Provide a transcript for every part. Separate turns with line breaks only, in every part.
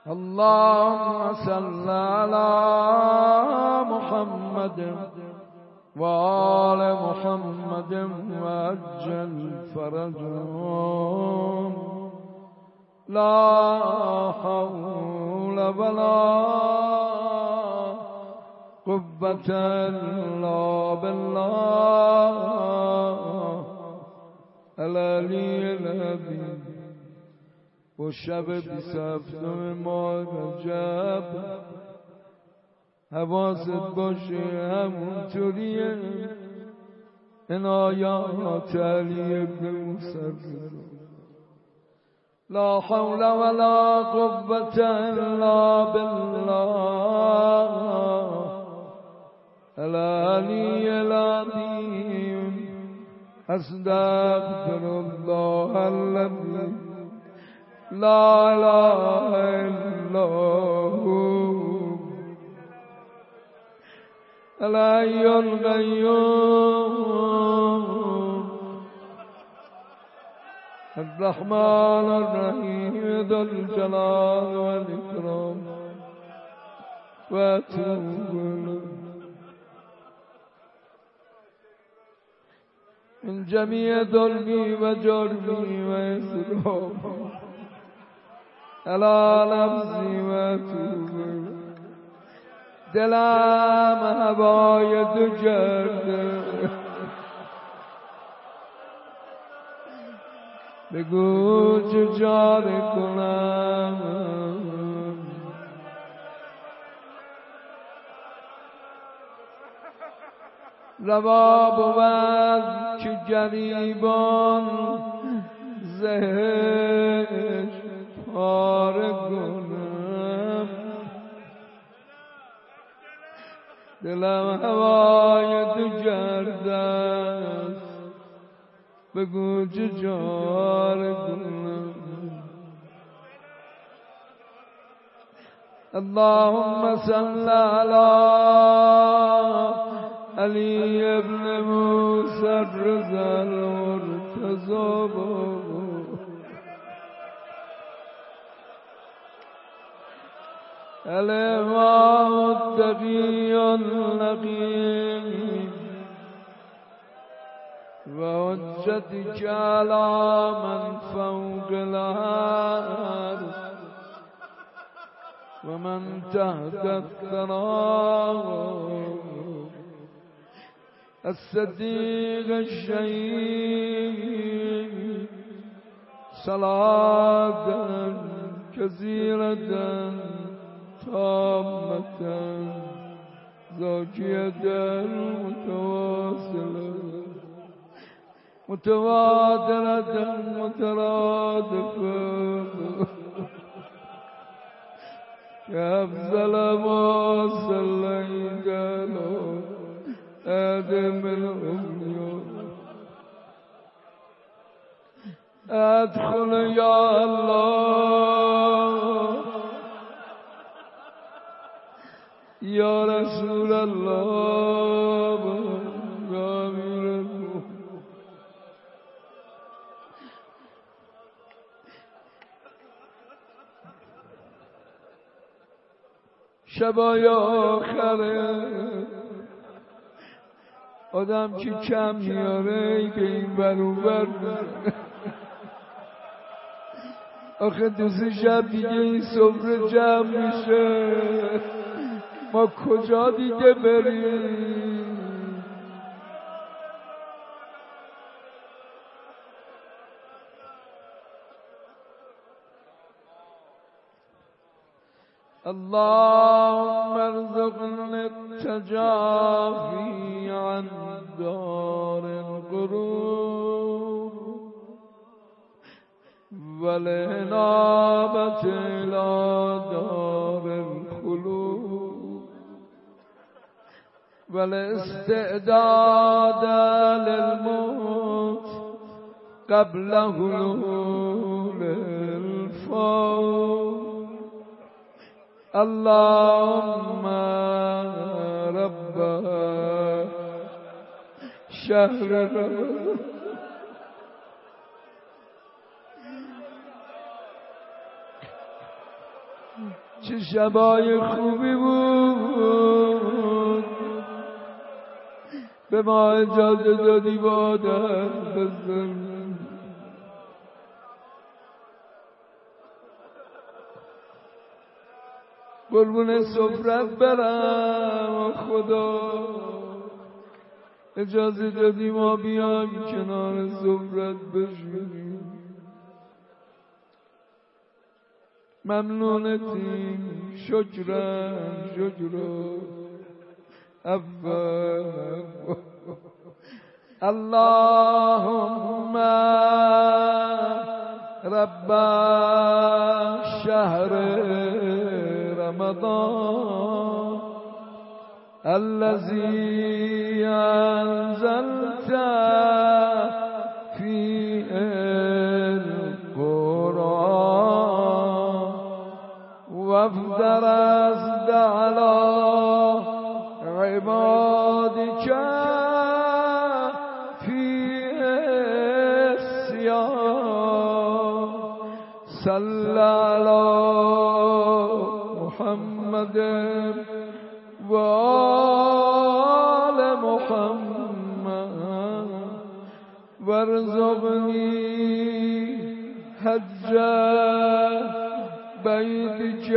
اللهم صل على محمد وآل محمد وعجل فرجهم لا حول ولا قوة إلا بالله العلی العظیم. و شب 27 ماه رجب حواست باشه همونطوریه عنایات علی ابن موسی. لا حول ولا قوة إلا بالله العلی العظیم. استغفر الله الذي لا إله إلا هو الحي القيوم الرحمن الرحيم ذو الجلال والإكرام وأتوب إليه من جميع ظلمي وجرمي وإسرافي على نفسي وأتوب إليه. دلم هوای تو کرده بگو چه چاره کنم. روا بود که گریبان زهر پاره کنم. دلم هوای تو کرده است بگو چه چاره کنم. اللهم صل على علی ابن موسی الرضا المرتضی الإمام التقي النقي وحجتك على من فوق الأرض ومن تحت الثرى الصديق الشهيد صلاة كثيرة تامة زاكية متواصلة متواترة مترادفة كأفضل ما صليت على آدم الأميون. أدخل يا الله يا رسول الله غامر المؤمن. شبای آخره آدم که کم میاره به این برابر آخه دو سه شب دیگه این سفره جمع میشه ما کجا دیگه بریم؟ اللهم ارزقنا التجافي عن دار الغرور والإنابة إلى دار الخلود والاستعداد للموت قبل حلول الفوت. اللهم رب شهر رمضان چه شبای خوبی بود به ما اجازه دادی با آدم بزن. قربون سفرت برم خدا اجازه دادی ما بیایم کنار سفرت بشینیم. ممنونتیم شکرم شکرم اول اللهم رب شهر رمضان الذي أنزلت فيه القرآن وافترضت على عبادك فيه الصيام صل على محمد وآل محمد وارزقني حج بيتك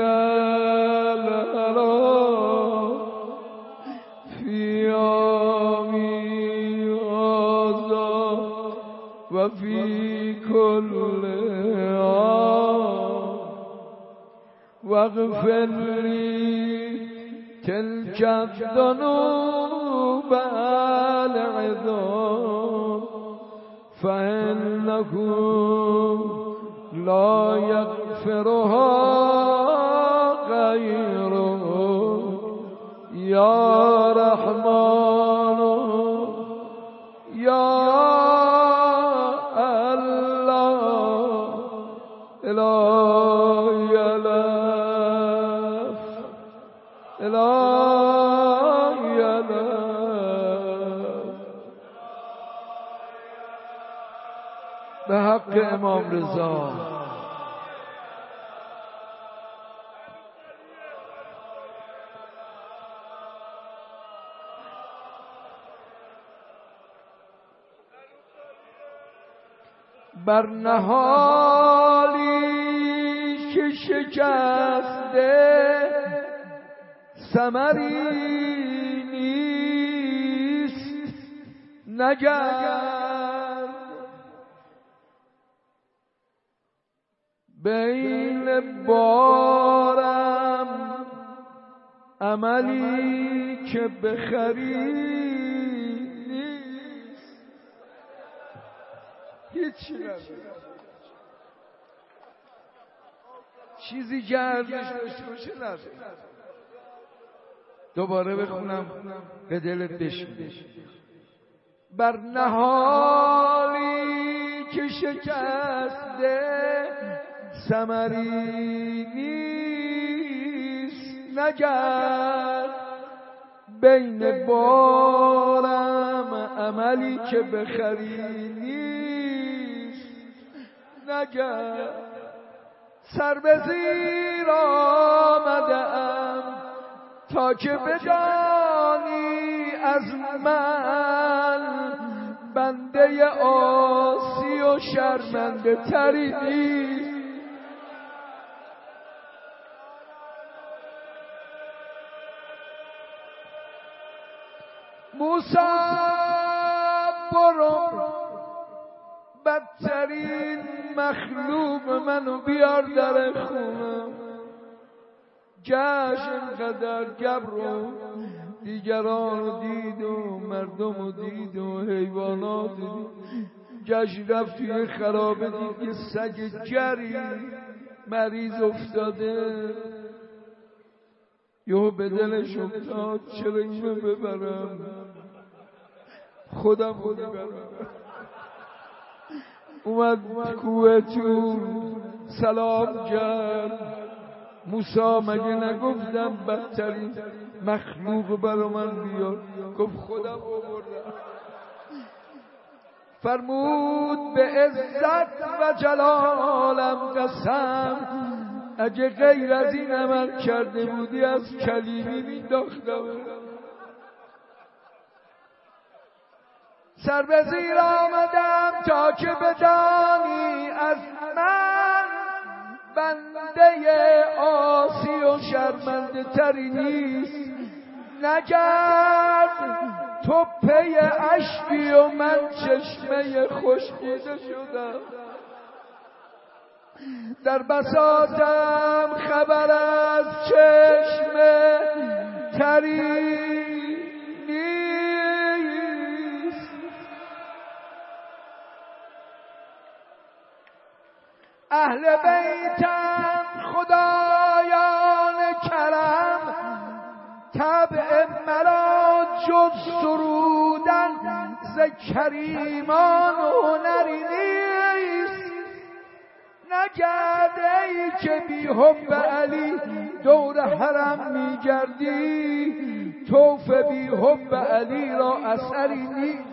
الحرام في يومي هذا وفي كل عام واغفر لي تلك الذنوب العظام فإنه لا يغفرها غيره يا رحمن يا الله إلهي لف إلهي لف بحق امام رضا بر نهالی که شکسته ثمری نیست نگرد بین بارم عملی که بخری هیچی نداره چیزی که ارزش داشته باشه نداره. دوباره بخونم به دلت بشینه. بر نهالی که شکسته ثمری نیست نگرد بین بارم عملی که بخری نیست نگرد سر به زیر آمدم تا که بدانی از من بنده عاصی و شرمنده تری نیست. موسی برو بدترین مخلوق منو بیار در خونم. گشت اینقدر گبر دیگران دید و مردم دید و حیوانات دید. گشت رفت توی خرابه دید که سگ جری مریض افتاده. یهو به دلش افتاد چرا اینو ببرم خودم رو ببرم. اومد کوه تور سلام کرد. موسی مگه نگفتم بدترین مخلوق برا من بیار؟ گفت خودم آوردم. فرمود به عزت و جلالم قسم اگه غیر از این عمل کرده بودی از کلیمی مینداختم. سر به زیر آمدم تا که بدانی از من بنده عاصی و شرمنده تری نیست. نگرد تو پی اشکی و من چشمه خشکیده شدم. در بساطم خبر از چشمه تری نیست. اهل بیتم خدایان کرم طبع مرا جز سرودن ز کریمان هنری نیست. نگرد ای که بی حب علی دور حرم میگردی، طوف بی حب علی را اثری نیست.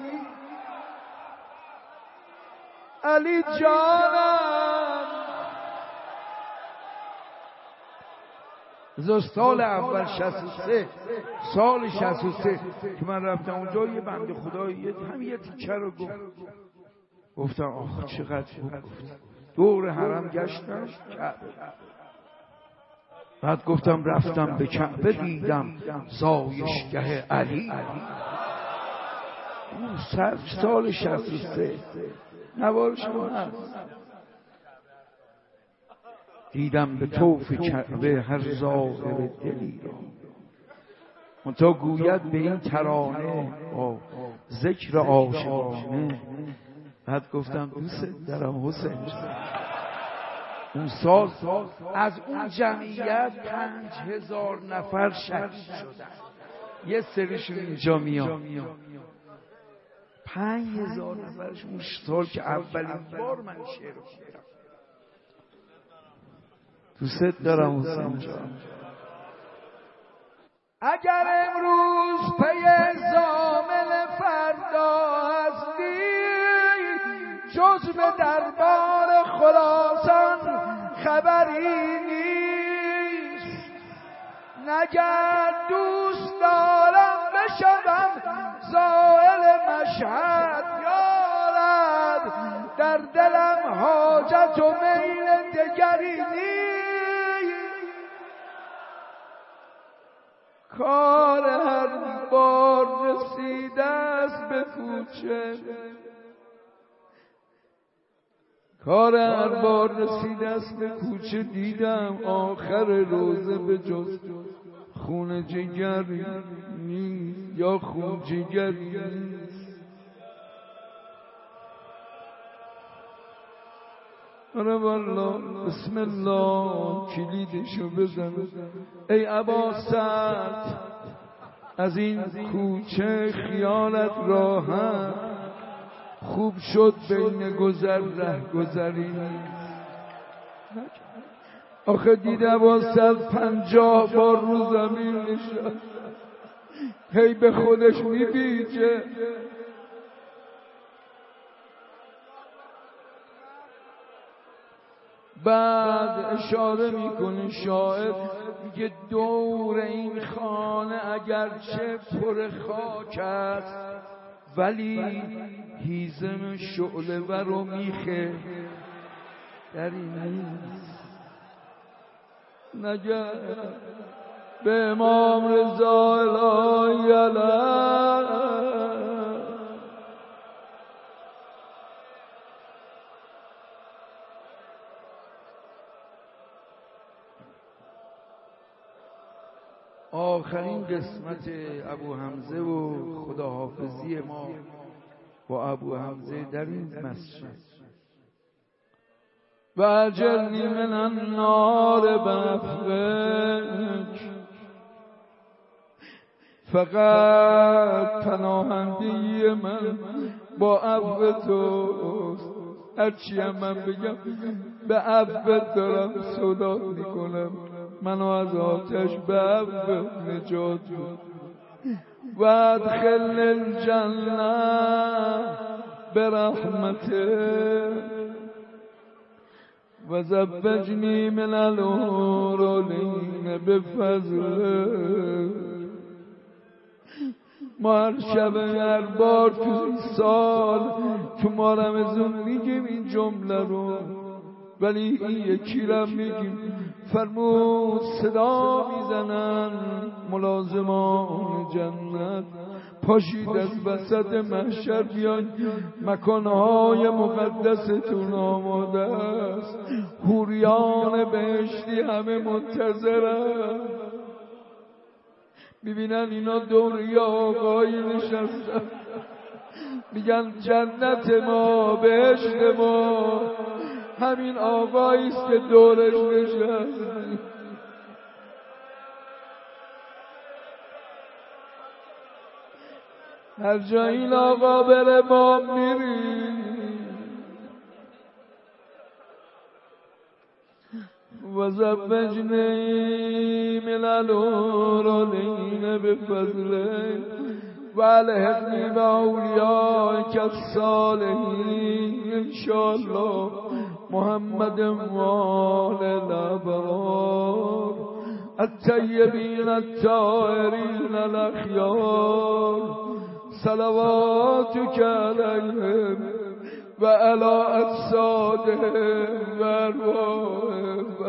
علی جانم سال اول 63 سال 63 که من رفتم اونجا، یه بنده خدایی همین یه تیکه رو گفتم آخ چقدر خوب گفت. دور حرم گشتم کعبه، بعد گفتم رفتم به کعبه دیدم زایشگه علی. اون سال 63 نوارش هست. دیدم به طوف کعبه هر زائر دلی را، منتها گوید به این ترانه با ذکر عاشقانه. بعد گفتم دوست دارم حسین. اون سال از اون جمعیت 5000 نفر شهید شدن، یه سریشون اینجا میاد. 5000 نفرش اون سال که اولین بار من شعر خوندم. دوست دارم حسین جان. اگر امروز پی ضامن فردا هستی، جز به دربار خراسان خبری نیست. نگر دوست دارم بشوم زائل مشهد یارب، در دلم حاجت و میل دگری نیست. کار هر بار رسیده است به کوچه، کار هر بار رسیده است به کوچه. دیدم آخر روزه به جز خون جگری نیست، یا خون جگری نیست. آره والله بسم الله کلیدشو بزن. ای ابا سعد از این کوچه خیالت راحت، خوب شد بین گذر ره گذری. آخه دیده ابا سعد 50 بار رو زمین نشست، هی به خودش میبیجه. بعد اشاره میکنه شاعر، میگه دور این خانه اگرچه پر خاک است، ولی هیزم شعله ور و میخه دری نیست. نگر به امام رضا الهی علیه آخرین قسمت ابو حمزه و خداحافظی ما با ابو حمزه در این مسجد. و اجرنی من النار بعفوک، فقط پناهندگی من با عفو توست. هرچی هم من بگم به عفو دارم صدا میکنم، منو از آتش به عفو نجات بده. و ادخل الجنه برحمته، و زوجنی من الحورالعین بفضله. ما هر شب هر بار تو این سال تو ما رمضان میگیم این جمله رو، ولی این یکی را میگیم. فرمود صدا میزنن ملازمان جنت پاشید از وسط محشر بیاین، مکانهای مقدستون آماده است، حوریان بهشتی همه منتظرن. میبینن اینا دور یه آقایی نشستن میگن جنت ما بهشت ما همین آقایی است که دورش نشست. هر جا این آقا بره ما میریم. و زوجنی من الحورالعین بفضله و الحقنی باولیائک الصالحین انشاءالله محمد وآل الابرار الطیبین الطاهرین الاخیار صلواتک علیهم و علی اجسادهم و ارواحهم.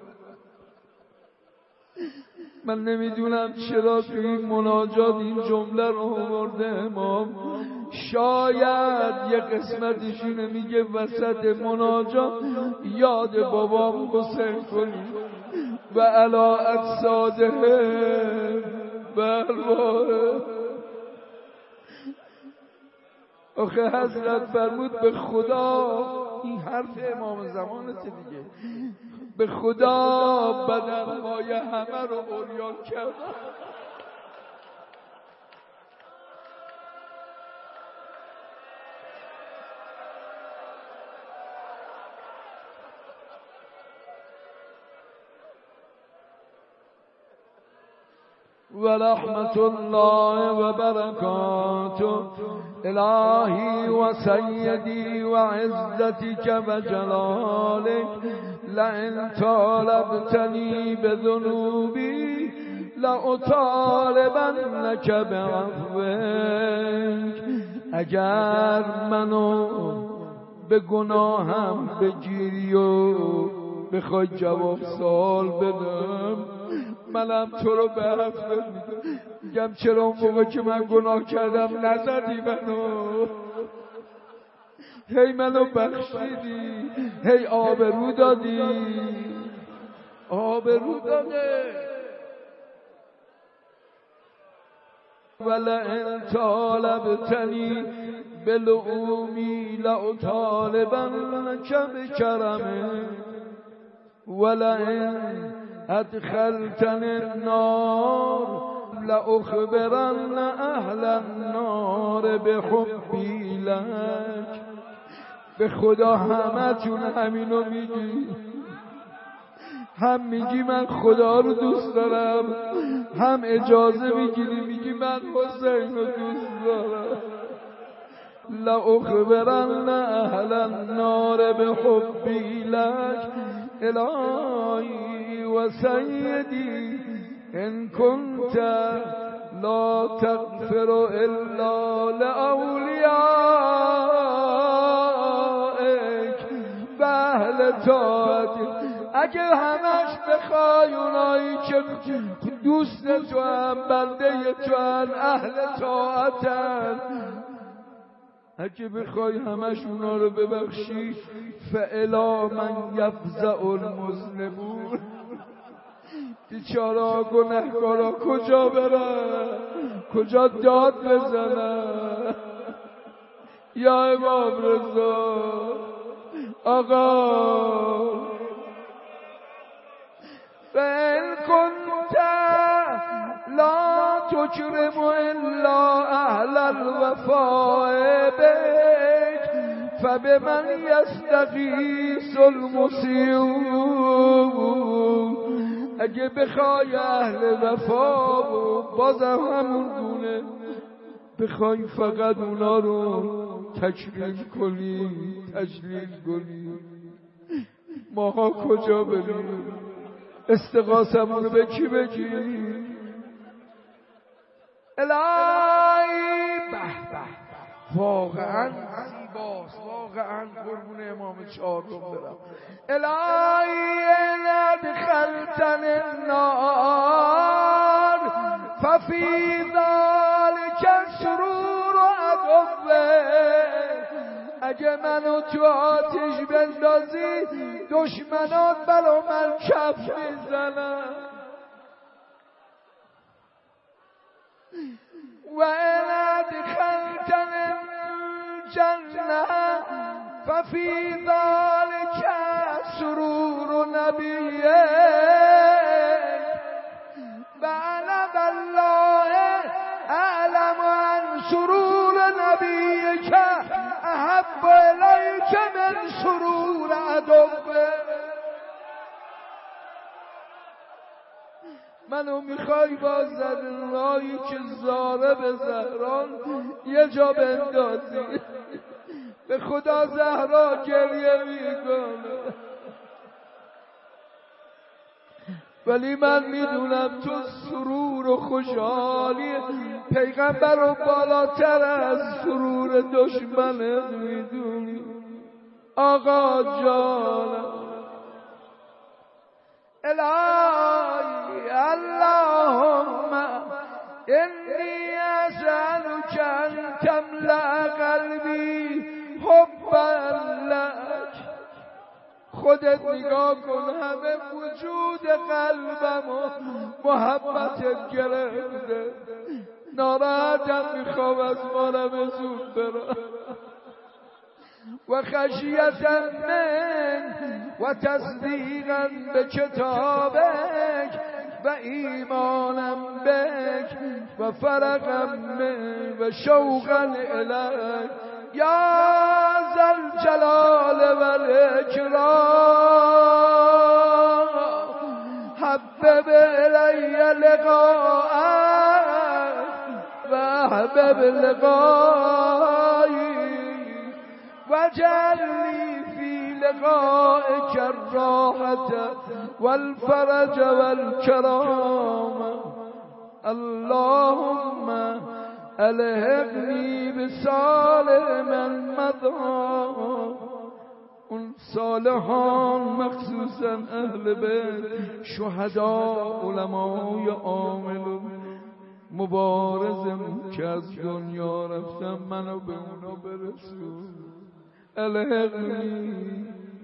من نمیدونم چرا توی این مناجات این جمله رو آورده امام. شاید یه قسمتشونه میگه وسط مناجات یاد بابام حسین کنی و علی اجسادهم و ارواحهم. آخه حضرت فرمود به خدا، این حرف امام زمانت دیگه، به خدا بدنهای همه رو عریان کرد. و رحمت الله و برکاته الهی و سیدی و عزتک و جلالک لئن طالبتنی بذنوبی لأطالبنک بعفوک. اگر منو به گناهم بگیری و بخوای جواب سوال بدم، منم تو رو به عفو میگم. چرا اون موقع که من گناه کردم نزدی منو؟ هی منو بخشیدی، هی آبرو دادی، آبرو داده. ولئن طالبتنی بلؤمی لأطالبنک بکرمه ولئن ادخلتن النار لأخبرن اهل النار بحبی لک. به خدا همه تون همینو میگی، هم میگی من خدا رو دوست دارم، هم اجازه میگیری میگی من حسین رو دوست دارم. لأخبرن اهل النار بحبی لک الهی و سیدی ان کنت لا تغفر الا لأولیائک و اهل طاعتک. اگه همش بخوای اونایی که دوست تو هم بنده تو هم اهل طاعتن، اگه بخوای همش اونا رو ببخشی فالی من یفزع المذنبون. بیچارا گنهکارا کجا برن، کجا داد بزنن؟ یا امام رضا آقا فإن كنت لا تكرم الا اهل الوفاء بك فبمن يستغيث المسيء. اگه بخوای اهل وفا و بازم همون گونه بخوای فقط اونا رو تکریم کنی، تجلیل کنی، ماها کجا بریم؟ استغاثمون رو به کی بگیم؟ الهی به واقعا زیباست، واقعا قربون امام چهارم برم. الهی ادخلتن النار ففی ذلک سرور عدوه، اگه منو تو آتش بندازی دشمنات برا من کف میزنن. و ان ادخلتن الجنه ففی ذلک سرور نبیه و انا بالله اعلم ان سرور نبیک احب الیک من سرور عدوه. منو میخوای با زرایی که زاره به زهران یه جا بندازی؟ به خدا زهرا گریه میکنه، ولی من میدونم تو سرور و خوشحالی پیغمبر رو بالاتر از سرور دشمنت میدونی. آقا جانم الهی اللهم انی اسألک ان تملأ قلبی حبا لک. خودت نگاه کن، همه وجود قلبم و محبتت گرفته، ناراحتم، میخوام از مالم زود برم. و خشیتا من و تصدیقا به کتابک و ایمانم بک و فرقا من و شوقا الیک یا ذا الجلال و الاکرام. حبب الی لقاءک و حبب لقایی واجعلني في لقائك الراحة والفرج والكرامة. اللهم الحقني بصالح من مضى. اون صالحان مخصوصا اهل بیت، شهدا، علمای عامل مبارزم که از دنیا رفتم، منو به اونا برسون. الحقنی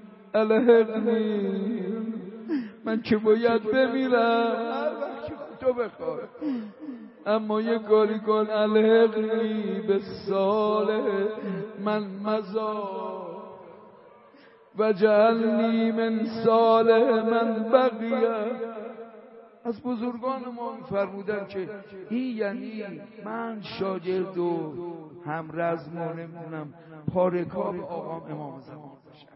من که باید بمیرم هر وقت تو بخوای، اما یه کاری کن. الحقنی به صالح من مضی و جعلنی من صالح من بقیه. از بزرگان ما فرمودن که این یعنی من شاگرد و همرزم و نمیدونم پارکاب آقام امام زمان باشم.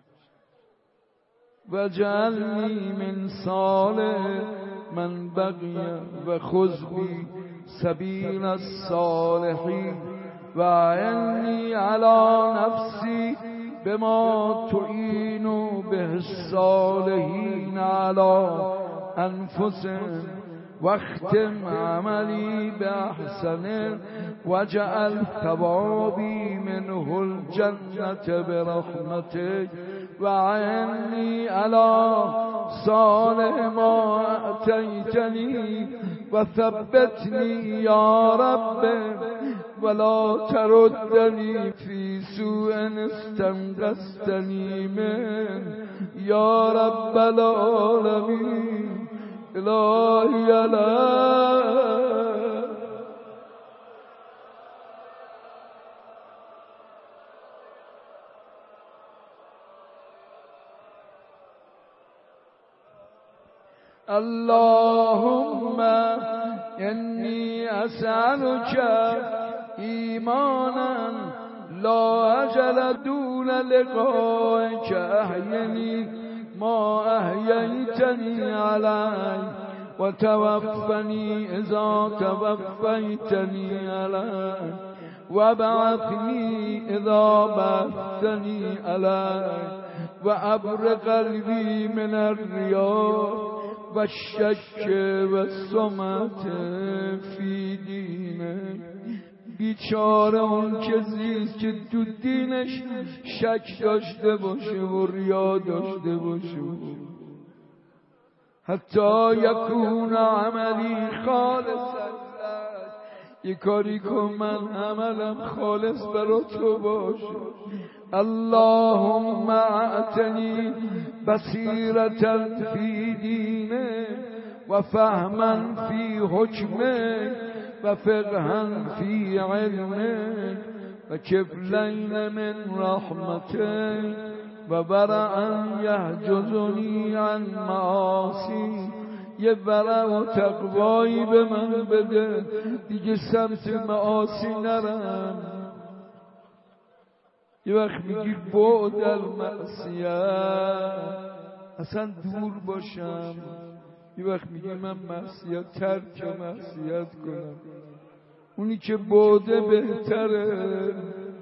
و جعلنی من صالح من بقیه و خذ بی سبیل الصالحین و اعنی علی نفسی بما تعین به الصالحین علی انفسهم واختم عملی بأحسن وجعل ثوابی منه الجنة برحمتك وعنی علی صالح ما اتیتنی و ثبتنی یا رب ولا تردنی فی سوء استنقذتنی من یا رب العالمین. الهی الهی اللهم انی اسألک ایمانا لا اجل دون لقائک احینی ما احییتنی علی و توفنی اذا توفیتنی علی و بعثنی اذا بعثتنی علی و ابر قلبی من الریا و الشک و السمت فی دینه. بیچاره اون کسی که تو دینش شک داشته باشه و ریا داشته باشه. حتی یکون عملی خالصا، یک کاری کن من عملم خالص برا تو باشه. اللهم اعطنی بصیرتا فی دینه و فهما فی حکمه و فقها فی علمه و کفلین من رحمته و برعا یحجزنی عن معاصی. یه ورع و تقوایی به من بده دیگه سمت معاصی نرم. یه وقت میگی بعد المعصیت، اصلا دور باشم. یه وقت میگی من معصیت ترک معصیت کنم. اونی که بعده بهتره.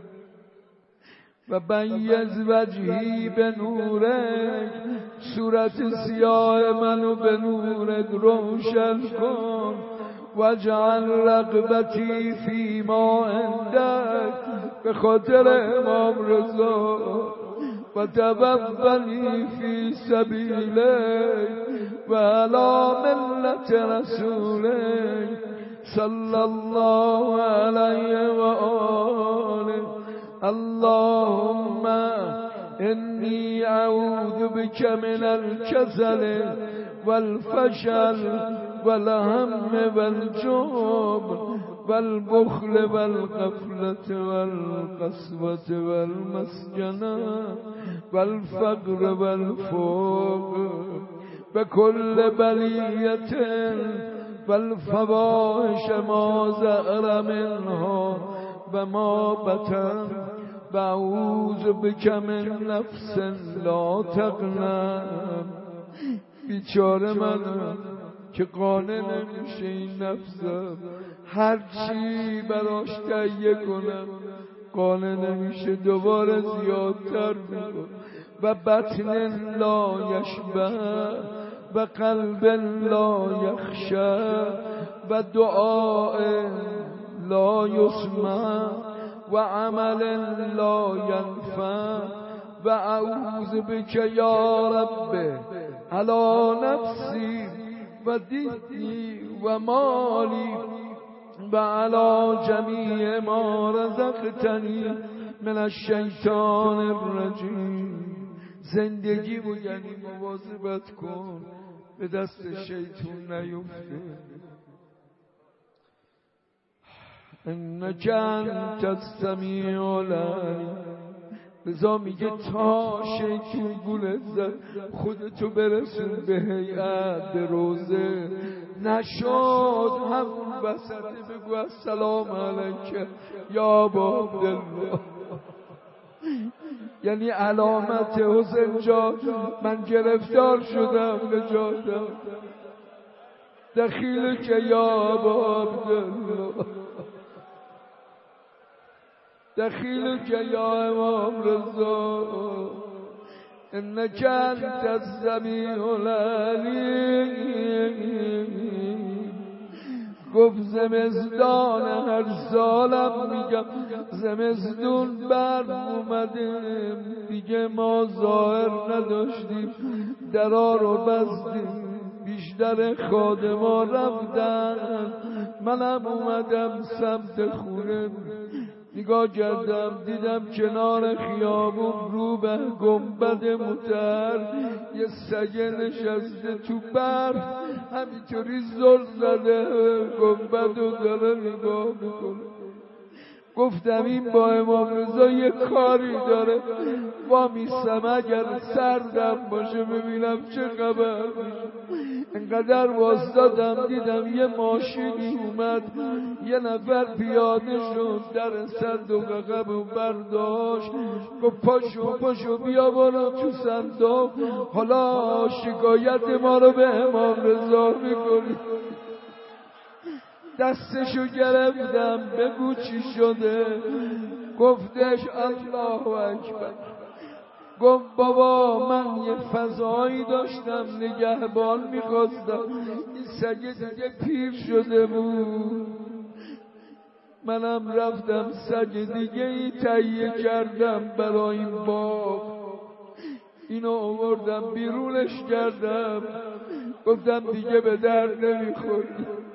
و بیض وجهی به نورک، صورت سیاه منو به نورت روشن کن. واجعل رغبتی فی ما عندک، به خاطر امام رضا. و توفنی فی سبیلک و علی ملت رسولک صلی الله علیه و آله. اللهم انی اعوذ بک من الکسل والفشل والهم والجبن والبخل والغفلة والقسوة والمسجنة والفقر والفقر بكل بلية والفواحش ما ظهر منها وما بطن. واعوذ بک من نفس لا تقنم. بیچاره منم که قانع نمیشه این نفسم، هر چی براش تهیه کنم قانع نمیشه، دوباره زیادتر میکنه. و بطن لا یشبع و قلب لا یخشع و دعاء لا یسمع و عمل لا ینفع. و اعوذ بک یا رب علی نفسی و دینی و مالی و علی جمیع ما رزقتنی من الشیطان الرجیم. زندگی بود یعنی مواظبت کن به دست شیطان نیفته. انک انت السمیع العلیم. رضا میگه تا شیطان گولت زد خودتو برسون به هیئت به روزه، نشد همون وسطه بگو السلام علیک یا ابا عبدالله. یعنی علامت حسین جان من گرفتار شدم نجاتم. دخیلک یا ابا عبدالله، دخیلک یا امام رضا. انک انت السمیع العلیم. گفت زمستان هر سالم میگم زمستون برف اومده دیگه ما ظاهر نداشتیم، درا رو بستیم، بیشتر خادما رفتن، منم اومدم سمت خونه. نگاه کردم دیدم کنار خیابون رو به گنبد مطهر یه سگه نشسته تو برف، همینطوری زل زده گنبد رو داره نگاه میکنه. گفتم این با امام رضا یه کاری داره، وامیستم اگر سردم باشه ببینم چه خبر میشه. انقدر واسدادم دیدم یه ماشینی اومد، یه نفر پیاده شد، در صندوق عقب برداشت، گفت پاشو بیا برو تو صندوق، حالا شکایت ما رو به امام رضا میکنی. دستشو گرفتم بگو چی شده، گفتش الله اکبر. گفت بابا من یه فضایی داشتم نگهبان میخواستم، این سگ دیگه پیر شده بود، منم رفتم سگ دیگه ای تهیه کردم برای این باغ، اینو آوردم بیرونش کردم، گفتم دیگه به درد نمیخوری.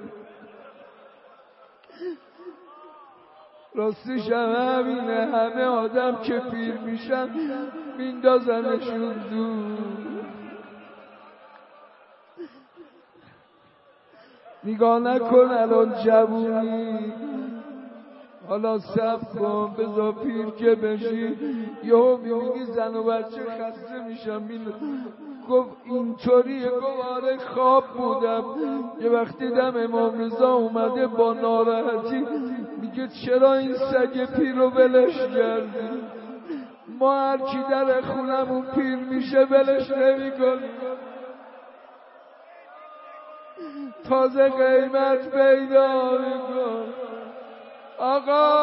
راستش همینه، همه آدم که پیر میشن میندازنشون دور. نگاه نکن الان جوونی، حالا صبر کن بذار پیر که بشی یهو میبینی زن و بچه خسته میشن. گفت اینطوریه، گفت آره خواب بودم، یه وقتی دیدم امام رضا اومده با ناراحتی میگه چرا این سگ پیر رو ولش کردی؟ ما هر کی در خونمون پیر میشه ولش نمی‌کنیم، تازه قیمت پیدا میکن. آقا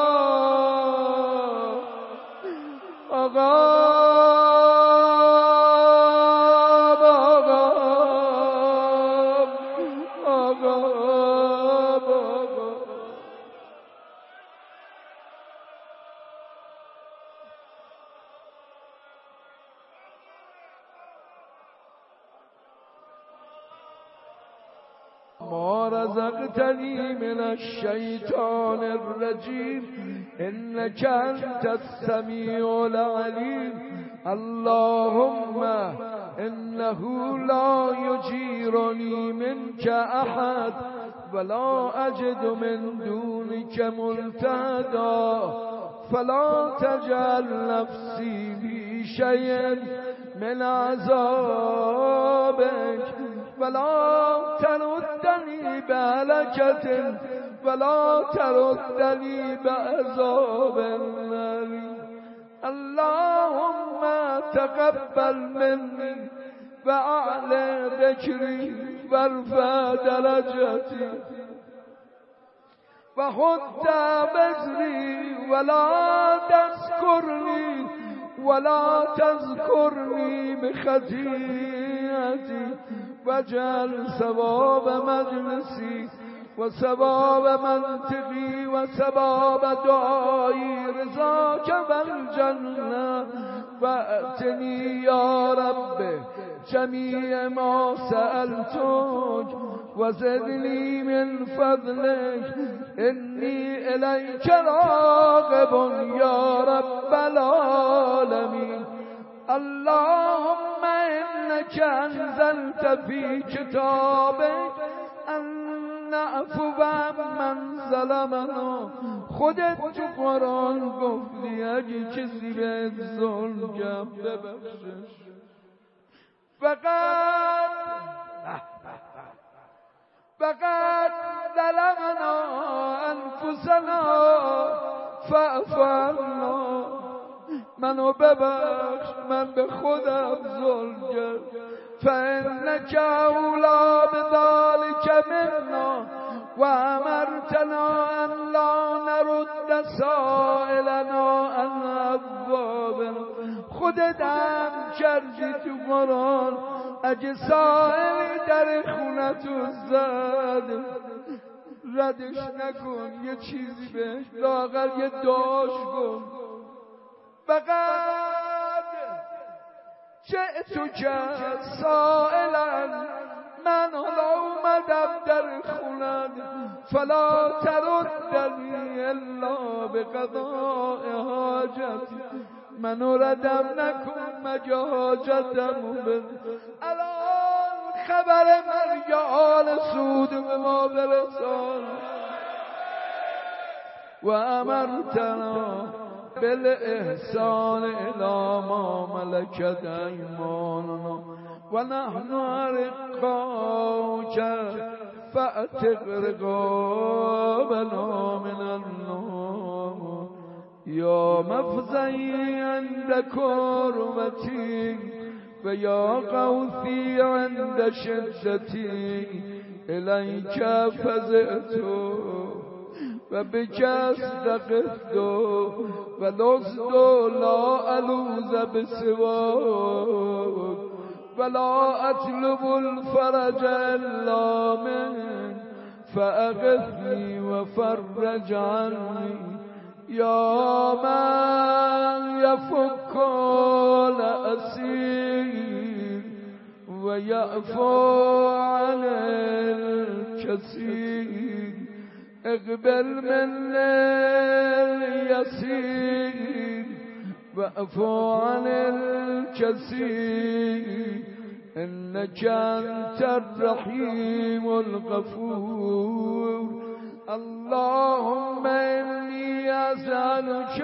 ما رزقتنی من الشیطان الرجیم انک انت السمیع العلیم اللهم انه لا یجیرنی منک احد ولا اجد من دونک ملتحدا فلا تجعل نفسی بی شیء من عذابک ولا تردنی بهلکة ولا تردنی بعذاب النار اللهم تقبل منی واعل ذکری وارفع درجتی وحط وزری ولا تذكرني بخطيئتي واجعل ثواب مجلسي وثواب منطقي وثواب دعائي رضاك والجنة وأتني يا رب جميع ما سألتك وزدني من فضلك إني إليك راغب يا رب العالمين اللهم إنك أنزلت في كتابك أن عفو من ظلمنا خودت تو قرآن گفتی اگه کسی به ظلم کرد ببخشش فقط ظلمنا انفسنا فاعف عنا منو ببخش من به خودم ظلم کرد فانک اولی بذلک منا و امرتنا ان لا نرد سائلنا عن ابوابنا خودت هم کردی تو قرآن اگه سائلی در خونتو زد ردش نکن یه چیزی بهش لااقل یه دعاش کن فقط جئتک سائلا من حالا اومدم در خونت فلا تردنی الا بقضاء حاجتی منو ردم نکن مگه حاجتمو بده الان خبر مرگ آل سود به ما برسان و امرتنا بالاحسان الی ما ملکت ایماننا و نحن ارقاک فاعتق رقابنا من النار یا مفزعی عند کربتی و یا غوثی عند شدتی الیک فزعت و به کس رقفت و لزد لا الوز بسواک ولا اطلب الفرج الا من فاغثني وفرج عني یا من یفک الاسیر و یعفو عن الکثیر اقبل من الیسیر واعفو عن الکثیر انك انت الرحیم الغفور اللهم انی اسألک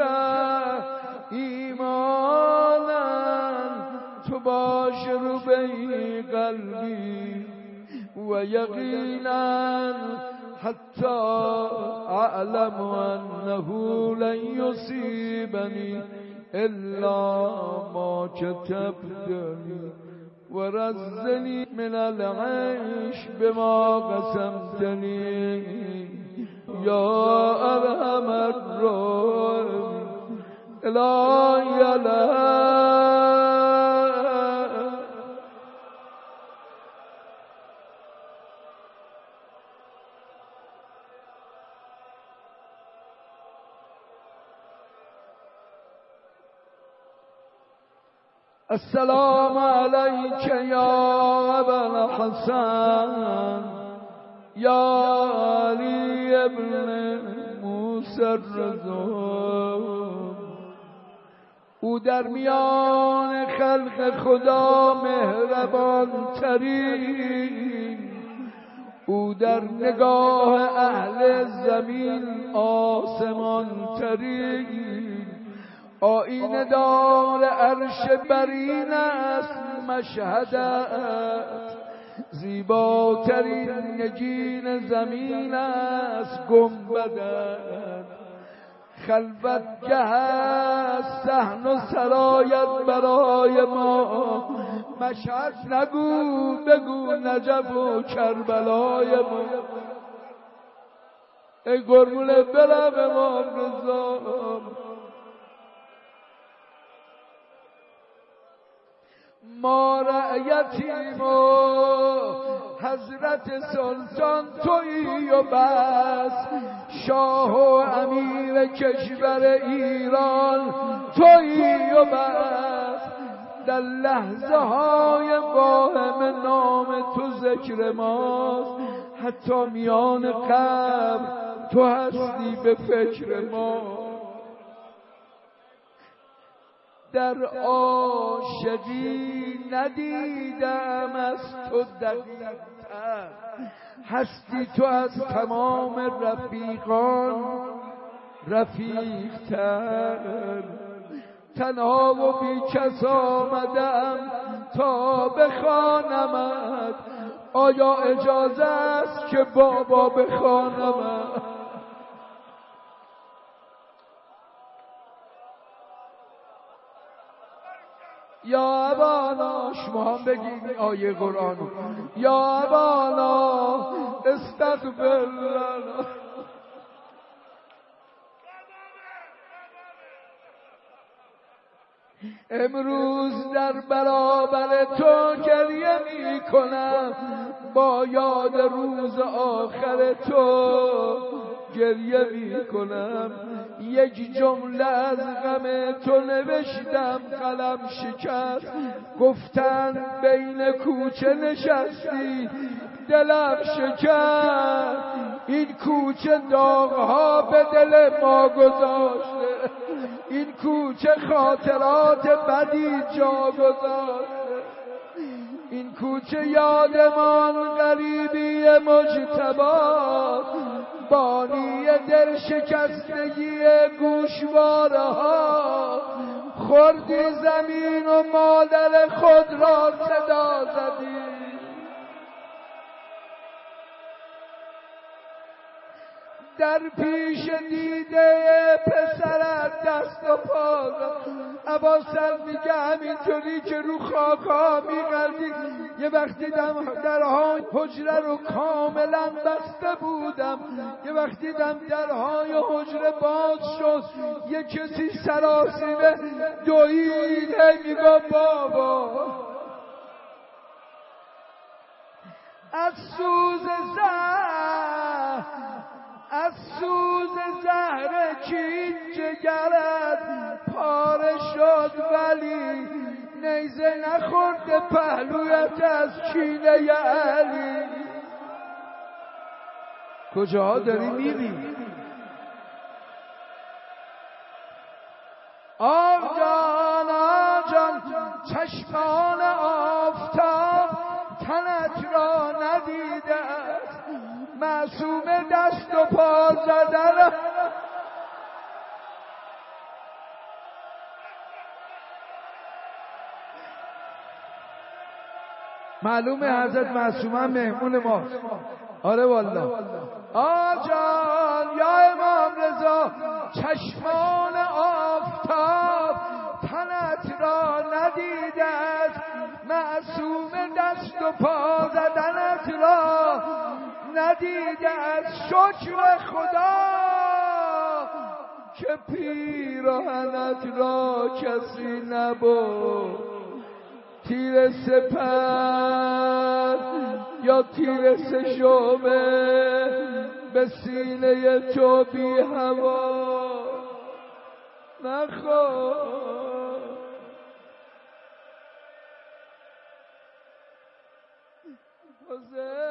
ایمانا تباشر به قلبی و یقینا حتی اعلم انه لن یصیبنی الا ما كتبتني ورزني من العيش بما قسمتني يا ارحم الراحمين الهي السلام عليك يا أبا الحسن يا علي بن موسى الرضا او در میان خلق خدا مهربان ترین، او در نگاه اهل زمین آسمان ترین، آینه دار عرش برین است مشهدت، زیباترین نگین زمین است گنبدت، خلوتگه است صحن و سرایت برای ما، مشهد نگو بگو نجف و کربلای ما. ای قربون برم امام رضا، ما رعیتیم و حضرت سلطان تویی و بس، شاه و امیر کشور ایران تویی و بس، در لحظه های واهم نام تو ذکر ماست، حتی میان قبر تو هستی به فکر ما. در عاشقی ندیدم از تو دقیق‌تر، هستی تو از تمام رفیقان رفیق‌تر، تنها و بی کس آمدم تا بخوانمت، آیا اجازه است که بابا بخوانمت؟ یا ابانا، شما هم بگید آیه قرآن، یا ابانا استغفر لنا. امروز در برابر تو گریه می کنم، با یاد روز آخر تو گریه می کنم. یک جمله از غم تو نوشتم قلم شکست، گفتن بین کوچه نشستی دلم شکست، این کوچه داغها به دل ما گذاشته، این کوچه خاطرات بدی جا گذاشته، این کوچه یادمان غریبی مجتبی، بانی دل شکستگی گوشواره ها، خوردی زمین و مادر خود را صدا زدی. در پیش دیده پسرت دست و پا زد، عباسل میگه همینطوری که رو خاکا می‌گردی یه وقت دیدم درهای حجره رو کاملا بسته بودم، یه وقت دیدم درهای حجره باز شد، یه کسی سراسیمه دوید میگه بابا از سوز زهر چین جگرت پاره شد، ولی نیزه نخورده پهلویت از کینه علی. کجاها داری میری؟ آجان آجان چشمان آفتاب تنت را ندیده، معصوم دست و پا زدن. معلومه حضرت معصومه مهمون ماست. آره والله. آجان یا امام رضا چشمان آفتاب تنت را ندیده است، معصوم دست و پا زدنت را ندیده است. شکر خدا که پیراهنت را کسی نبرد، تیر سپر یا تیر سشومه به سینه تو بی هوا نخور. حسین